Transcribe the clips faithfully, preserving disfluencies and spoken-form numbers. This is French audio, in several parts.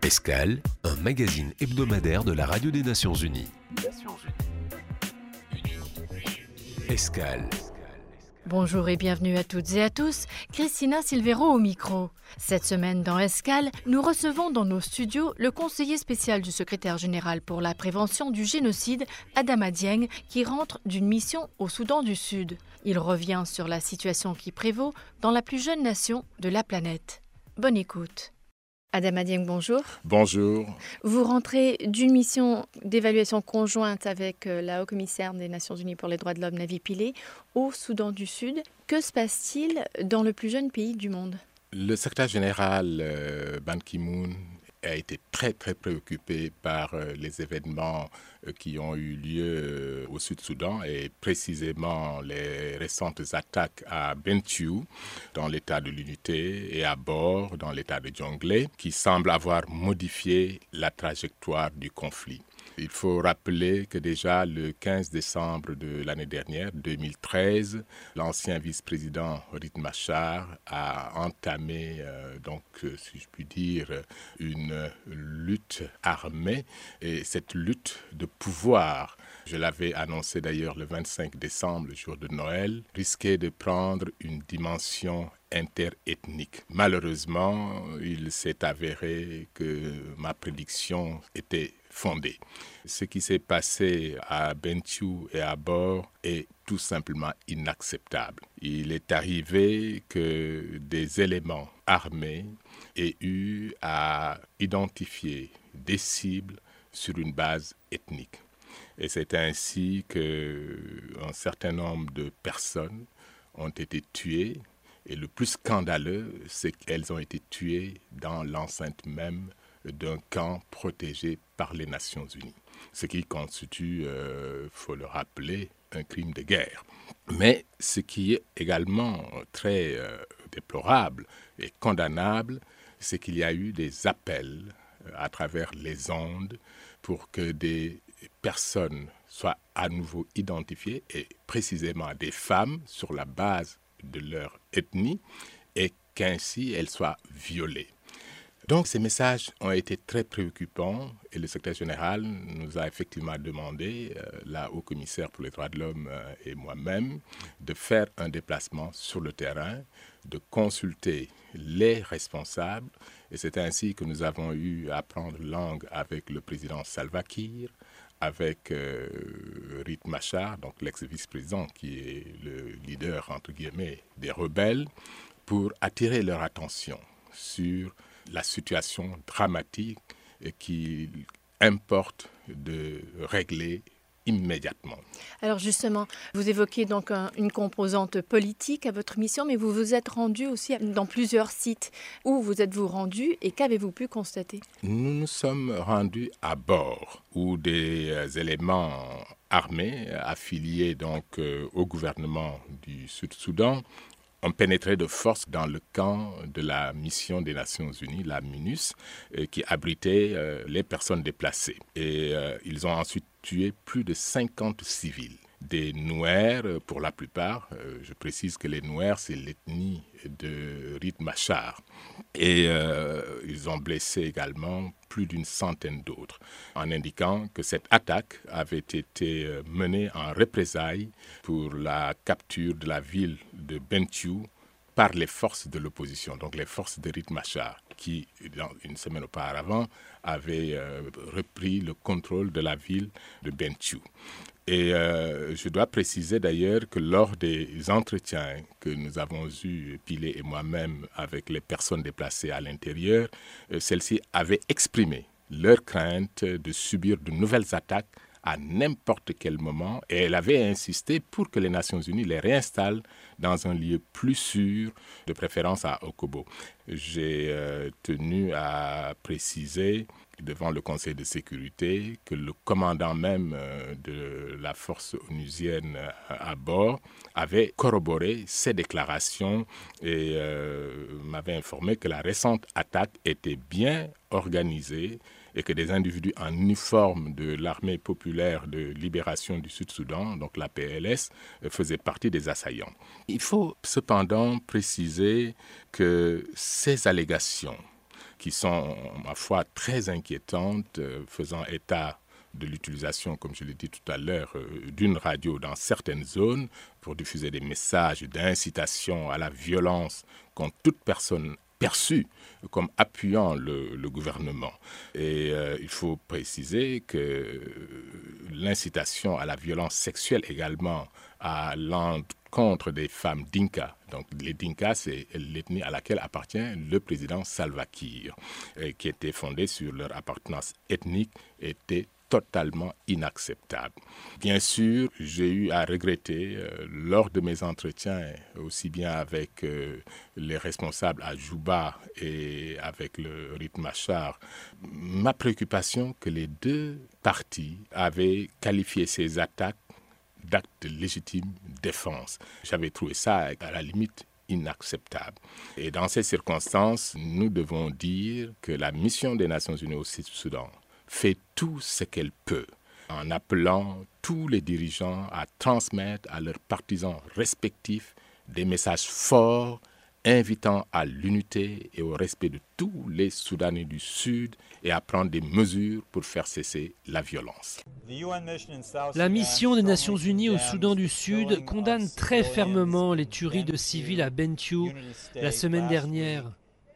Escale, un magazine hebdomadaire de la Radio des Nations Unies. Escale. Bonjour et bienvenue à toutes et à tous, Christina Silvero au micro. Cette semaine dans Escale, nous recevons dans nos studios le conseiller spécial du secrétaire général pour la prévention du génocide, Adama Dieng, qui rentre d'une mission au Soudan du Sud. Il revient sur la situation qui prévaut dans la plus jeune nation de la planète. Bonne écoute. Adama Dieng, bonjour. Bonjour. Vous rentrez d'une mission d'évaluation conjointe avec la haut-commissaire des Nations Unies pour les droits de l'homme, Navi Pillay, au Soudan du Sud. Que se passe-t-il dans le plus jeune pays du monde ? Le secrétaire général euh, Ban Ki-moon a été très très préoccupé par euh, les événements euh, qui ont eu lieu euh, au Sud-Soudan et précisément les récentes attaques à Bentiu dans l'état de l'unité et à Bor dans l'état de Jonglei qui semblent avoir modifié la trajectoire du conflit. Il faut rappeler que déjà le quinze décembre de l'année dernière, deux mille treize, l'ancien vice-président Riek Machar a entamé, euh, donc, si je puis dire, une lutte armée. Et cette lutte de pouvoir, je l'avais annoncé d'ailleurs le vingt-cinq décembre, le jour de Noël, risquait de prendre une dimension interethnique. Malheureusement, il s'est avéré que ma prédiction était fondée. Ce qui s'est passé à Bentiu et à Bor est tout simplement inacceptable. Il est arrivé que des éléments armés aient eu à identifier des cibles sur une base ethnique. Et c'est ainsi qu'un certain nombre de personnes ont été tuées. Et le plus scandaleux, c'est qu'elles ont été tuées dans l'enceinte même d'un camp protégé par les Nations Unies. Ce qui constitue, il euh, faut le rappeler, un crime de guerre. Mais ce qui est également très euh, déplorable et condamnable, c'est qu'il y a eu des appels euh, à travers les ondes pour que des personnes soient à nouveau identifiées, et précisément des femmes sur la base de leur ethnie, et qu'ainsi elles soient violées. Donc ces messages ont été très préoccupants et le secrétaire général nous a effectivement demandé, euh, la haut-commissaire pour les droits de l'homme euh, et moi-même, de faire un déplacement sur le terrain, de consulter les responsables. Et c'est ainsi que nous avons eu à prendre langue avec le président Salva Kiir, avec euh, Riek Machar, donc l'ex-vice-président qui est le leader, entre guillemets, des rebelles, pour attirer leur attention sur la situation dramatique qu'il importe de régler immédiatement. Alors justement, vous évoquez donc un, une composante politique à votre mission, mais vous vous êtes rendu aussi dans plusieurs sites. Où vous êtes-vous rendu et qu'avez-vous pu constater ? Nous nous sommes rendus à Bor, où des euh, éléments armés affiliés donc euh, au gouvernement du Sud-Soudan ont pénétré de force dans le camp de la mission des Nations Unies, la MINUS, euh, qui abritait euh, les personnes déplacées. Et euh, ils ont ensuite tué plus de cinquante civils. Des Nouers, pour la plupart. Euh, je précise que les Nouers, c'est l'ethnie de Riek Machar. Et euh, ils ont blessé également plus d'une centaine d'autres, en indiquant que cette attaque avait été menée en représailles pour la capture de la ville de Bentiu par les forces de l'opposition, donc les forces de Riek Machar, qui, une semaine auparavant, avaient euh, repris le contrôle de la ville de Bentiu. Et euh, je dois préciser d'ailleurs que lors des entretiens que nous avons eus, Pillay et moi-même, avec les personnes déplacées à l'intérieur, euh, celles-ci avaient exprimé leur crainte de subir de nouvelles attaques à n'importe quel moment, et elle avait insisté pour que les Nations Unies les réinstallent dans un lieu plus sûr, de préférence à Okobo. J'ai euh, tenu à préciser devant le Conseil de sécurité que le commandant même euh, de la force onusienne à Bor avait corroboré ces déclarations et euh, m'avait informé que la récente attaque était bien organisée et que des individus en uniforme de l'armée populaire de libération du Sud-Soudan, donc la P L S, faisaient partie des assaillants. Il faut cependant préciser que ces allégations qui sont, ma foi, très inquiétantes, euh, faisant état de l'utilisation, comme je l'ai dit tout à l'heure, euh, d'une radio dans certaines zones pour diffuser des messages d'incitation à la violence contre toute personne perçue comme appuyant le, le gouvernement. Et euh, il faut préciser que l'incitation à la violence sexuelle également à l'encontre des femmes Dinka. Donc les Dinka, c'est l'ethnie à laquelle appartient le président Salva Kiir, et qui était fondée sur leur appartenance ethnique, était totalement inacceptable. Bien sûr, j'ai eu à regretter euh, lors de mes entretiens, aussi bien avec euh, les responsables à Juba et avec le Riek Machar, ma préoccupation que les deux partis avaient qualifié ces attaques d'actes de légitime défense. J'avais trouvé ça à la limite inacceptable. Et dans ces circonstances, nous devons dire que la mission des Nations Unies au Sud-Soudan fait tout ce qu'elle peut en appelant tous les dirigeants à transmettre à leurs partisans respectifs des messages forts invitant à l'unité et au respect de tous les Soudanais du Sud et à prendre des mesures pour faire cesser la violence. La mission des Nations Unies au Soudan du Sud condamne très fermement les tueries de civils à Bentiu la semaine dernière.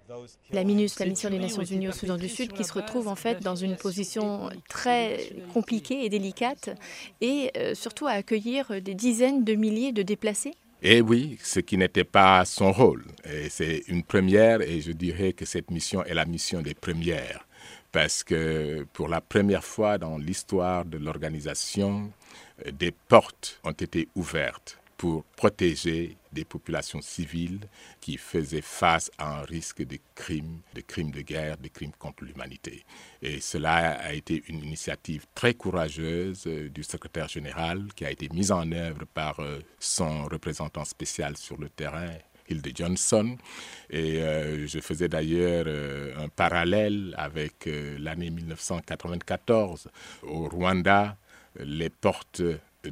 La MINUS, la mission des Nations Unies au Soudan du Sud, qui se retrouve en fait dans une position très compliquée et délicate et euh, surtout à accueillir des dizaines de milliers de déplacés. Et oui, ce qui n'était pas son rôle. Et c'est une première et je dirais que cette mission est la mission des premières. Parce que pour la première fois dans l'histoire de l'organisation, des portes ont été ouvertes pour protéger des populations civiles qui faisaient face à un risque de crimes, de crimes de guerre, de crimes contre l'humanité. Et cela a été une initiative très courageuse du secrétaire général qui a été mise en œuvre par son représentant spécial sur le terrain, Hilde Johnson. Et euh, je faisais d'ailleurs euh, un parallèle avec euh, l'année mille neuf cent quatre-vingt-quatorze. Au Rwanda, les portes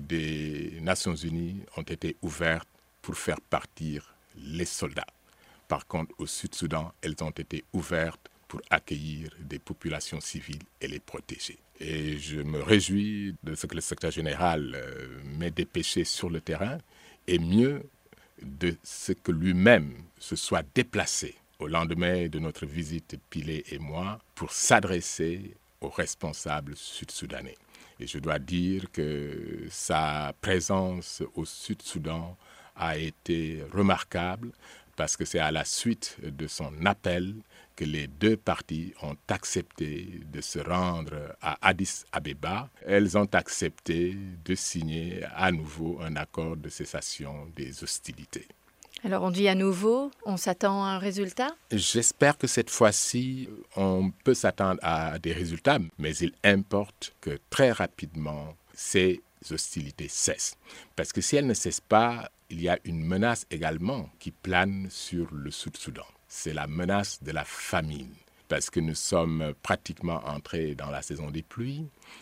des Nations Unies ont été ouvertes pour faire partir les soldats. Par contre, au Sud-Soudan, elles ont été ouvertes pour accueillir des populations civiles et les protéger. Et je me réjouis de ce que le secrétaire général euh, m'ait dépêché sur le terrain, et mieux de ce que lui-même se soit déplacé au lendemain de notre visite, Pilé et moi, pour s'adresser aux responsables sud-soudanais. Et je dois dire que sa présence au Sud-Soudan a été remarquable parce que c'est à la suite de son appel que les deux parties ont accepté de se rendre à Addis Abeba. Elles ont accepté de signer à nouveau un accord de cessation des hostilités. Alors on dit à nouveau, on s'attend à un résultat ? J'espère que cette fois-ci, on peut s'attendre à des résultats, mais il importe que très rapidement, ces hostilités cessent. Parce que si elles ne cessent pas, il y a une menace également qui plane sur le Sud-Soudan. C'est la menace de la famine. Parce que nous sommes pratiquement entrés dans la saison des pluies.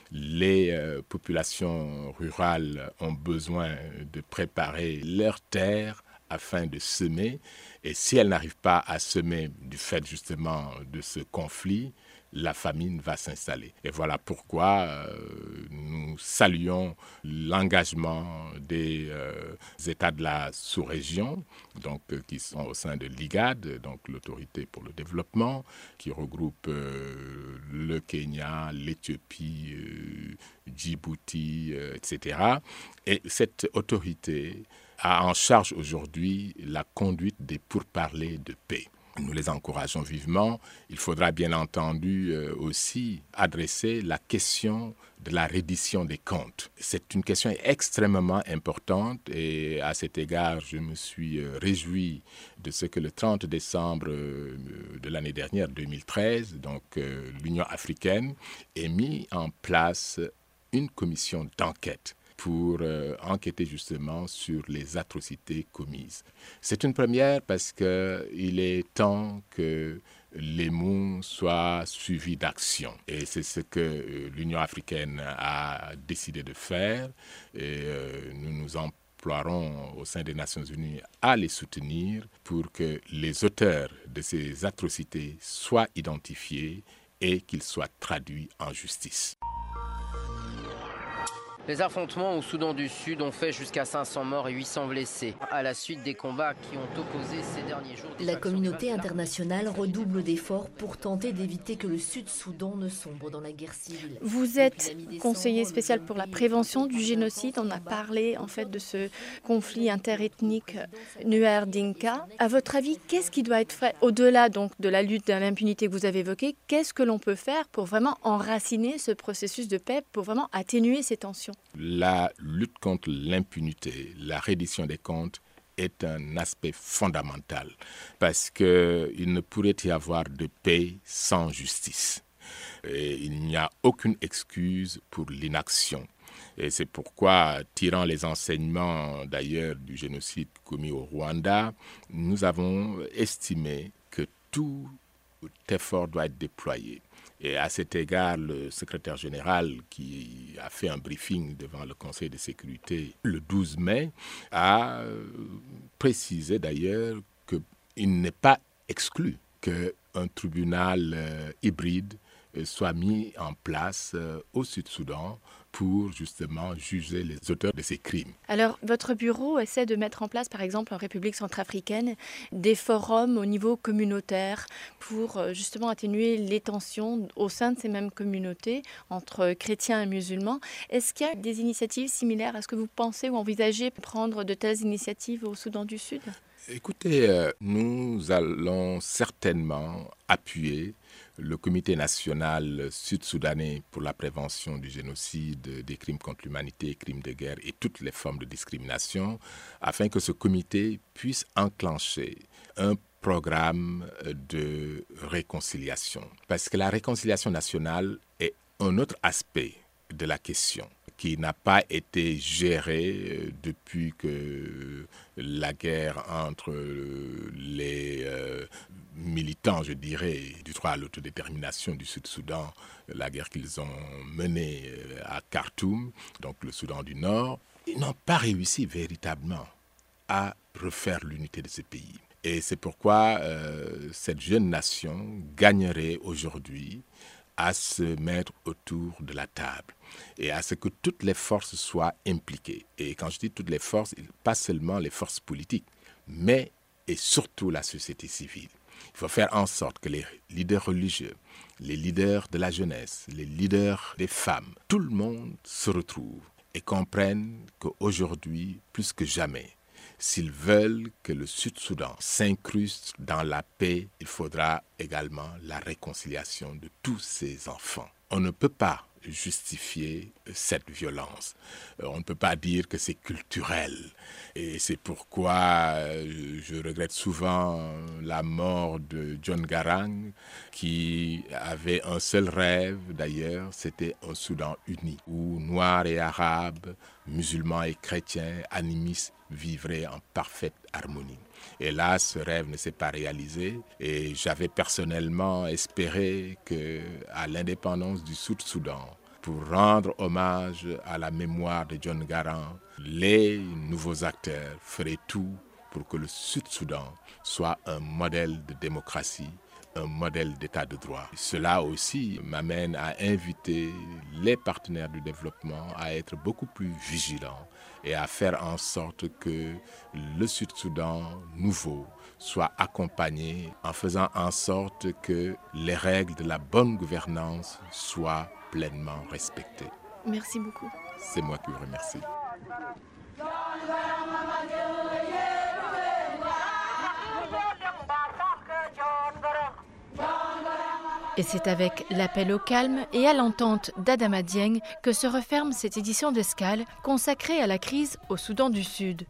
Les euh, populations rurales ont besoin de préparer leurs terres afin de semer. Et si elles n'arrivent pas à semer du fait justement de ce conflit, la famine va s'installer. Et voilà pourquoi euh, nous saluons l'engagement des euh, États de la sous-région, donc euh, qui sont au sein de l'I G A D, donc l'autorité pour le développement, qui regroupe euh, le Kenya, l'Éthiopie, euh, Djibouti, euh, et cetera. Et cette autorité a en charge aujourd'hui la conduite des pourparlers de paix. Nous les encourageons vivement. Il faudra bien entendu euh, aussi adresser la question de la reddition des comptes. C'est une question extrêmement importante et à cet égard, je me suis euh, réjoui de ce que le trente décembre euh, de l'année dernière, deux mille treize, donc euh, l'Union africaine ait mis en place une commission d'enquête pour euh, enquêter justement sur les atrocités commises. C'est une première parce qu'il est temps que les mots soient suivis d'action. Et c'est ce que euh, l'Union africaine a décidé de faire. Et euh, nous nous en s'emploieront au sein des Nations Unies à les soutenir pour que les auteurs de ces atrocités soient identifiés et qu'ils soient traduits en justice. Les affrontements au Soudan du Sud ont fait jusqu'à cinq cents morts et huit cents blessés, à la suite des combats qui ont opposé ces derniers jours. La communauté internationale redouble d'efforts pour tenter d'éviter que le Sud-Soudan ne sombre dans la guerre civile. Vous êtes conseiller spécial pour la prévention du génocide. On a parlé en fait de ce conflit interethnique Nuer-Dinka. À votre avis, qu'est-ce qui doit être fait au-delà donc de la lutte à l'impunité que vous avez évoquée? Qu'est-ce que l'on peut faire pour vraiment enraciner ce processus de paix, pour vraiment atténuer ces tensions? La lutte contre l'impunité, la reddition des comptes est un aspect fondamental parce qu'il ne pourrait y avoir de paix sans justice. Et il n'y a aucune excuse pour l'inaction. Et c'est pourquoi, tirant les enseignements d'ailleurs du génocide commis au Rwanda, nous avons estimé que tout effort doit être déployé. Et à cet égard, le secrétaire général qui a fait un briefing devant le Conseil de sécurité le douze mai a précisé d'ailleurs qu'il n'est pas exclu qu'un tribunal euh, hybride soit mis en place euh, au Sud-Soudan pour justement juger les auteurs de ces crimes. Alors, votre bureau essaie de mettre en place, par exemple, en République centrafricaine, des forums au niveau communautaire pour euh, justement atténuer les tensions au sein de ces mêmes communautés entre chrétiens et musulmans. Est-ce qu'il y a des initiatives similaires? Est-ce que vous pensez ou envisagez prendre de telles initiatives au Soudan du Sud? Écoutez, euh, nous allons certainement appuyer le Comité national sud-soudanais pour la prévention du génocide, des crimes contre l'humanité, crimes de guerre et toutes les formes de discrimination, afin que ce comité puisse enclencher un programme de réconciliation. Parce que la réconciliation nationale est un autre aspect de la question qui n'a pas été géré depuis que la guerre entre les euh, militants, je dirais, du droit à l'autodétermination du Sud-Soudan, la guerre qu'ils ont menée à Khartoum, donc le Soudan du Nord, ils n'ont pas réussi véritablement à refaire l'unité de ce pays. Et c'est pourquoi euh, cette jeune nation gagnerait aujourd'hui à se mettre autour de la table et à ce que toutes les forces soient impliquées. Et quand je dis toutes les forces, pas seulement les forces politiques, mais et surtout la société civile. Il faut faire en sorte que les leaders religieux, les leaders de la jeunesse, les leaders des femmes, tout le monde se retrouve et comprenne qu'aujourd'hui, plus que jamais, s'ils veulent que le Sud-Soudan s'incruste dans la paix, il faudra également la réconciliation de tous ces enfants. On ne peut pas justifier cette violence. On ne peut pas dire que c'est culturel. Et c'est pourquoi je regrette souvent la mort de John Garang, qui avait un seul rêve d'ailleurs, c'était un Soudan uni, où Noirs et Arabes, musulmans et chrétiens, animistes, vivraient en parfaite harmonie. Et là, ce rêve ne s'est pas réalisé et j'avais personnellement espéré qu'à l'indépendance du Sud-Soudan, pour rendre hommage à la mémoire de John Garang, les nouveaux acteurs feraient tout pour que le Sud-Soudan soit un modèle de démocratie, un modèle d'état de droit. Cela aussi m'amène à inviter les partenaires du développement à être beaucoup plus vigilants et à faire en sorte que le Sud-Soudan nouveau soit accompagné en faisant en sorte que les règles de la bonne gouvernance soient pleinement respectées. Merci beaucoup. C'est moi qui vous remercie. Et c'est avec l'appel au calme et à l'entente d'Adama Dieng que se referme cette édition d'Escale consacrée à la crise au Soudan du Sud.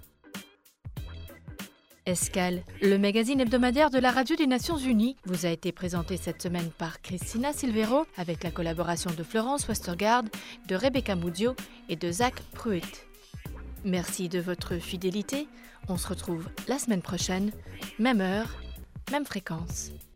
Escale, le magazine hebdomadaire de la Radio des Nations Unies, vous a été présenté cette semaine par Christina Silvero avec la collaboration de Florence Westergaard, de Rebecca Moudio et de Zach Pruitt. Merci de votre fidélité. On se retrouve la semaine prochaine, même heure, même fréquence.